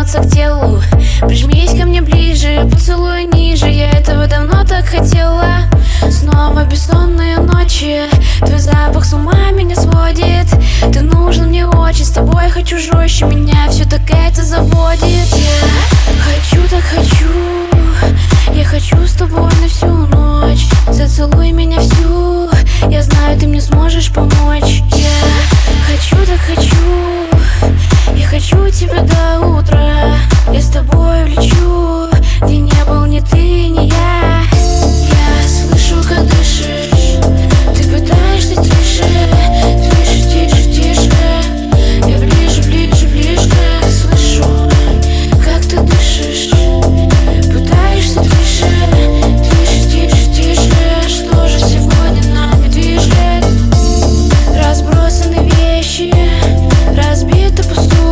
прикоснуться к телу. Прижмись ко мне ближе, поцелуй ниже. Я этого давно так хотела. Снова бессонные ночи, твой запах с ума меня сводит. Ты нужен мне очень, с тобой хочу жестче. Меня все так это заводит. Я хочу, так хочу. Я хочу с тобой на всю ночь. Зацелуй меня всю. Я знаю, ты мне сможешь помочь. Я хочу, так хочу. Я хочу тебя до утра. Я с тобой влечу. Где не был ни ты, ни я. Я слышу, как дышишь. Ты пытаешься тише, тише, тише, тише. Я ближе, ближе, ближе. Слышу, как ты дышишь. Пытаешься тише, тише, тише, тише. Что же сегодня нами движет? Разбросаны вещи, разбито пустую.